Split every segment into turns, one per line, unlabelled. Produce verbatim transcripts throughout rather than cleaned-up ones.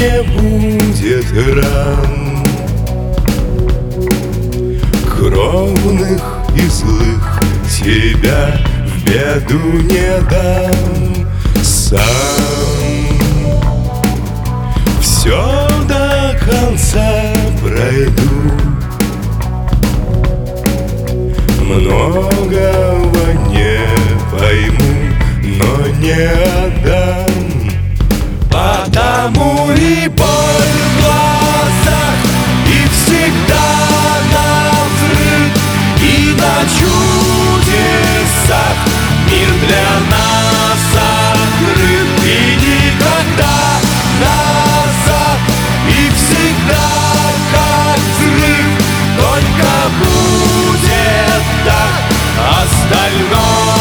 не будет ран, кровных и злых тебя в беду не дам. Сам все до конца пройду, многого не пойму, но не отдам. Потому и боль в глазах, и всегда навзрыд, и на чудесах мир для нас открыт. И никогда назад, и всегда как взрыв, только будет так, остальное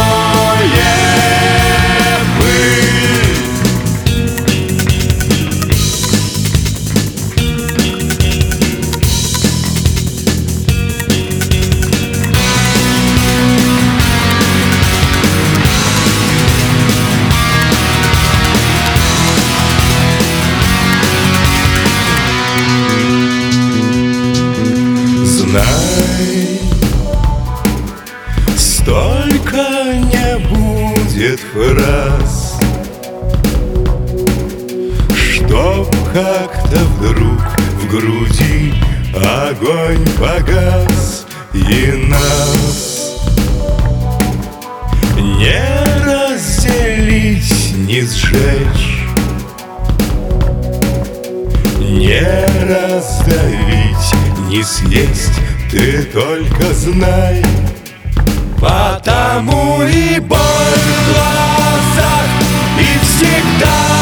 знай, столько не будет фраз, чтоб как-то вдруг в груди огонь погас, и нас не разделить, не сжечь, не раздавить, не съесть, ты только знай. Потому и боль в глазах, и всегда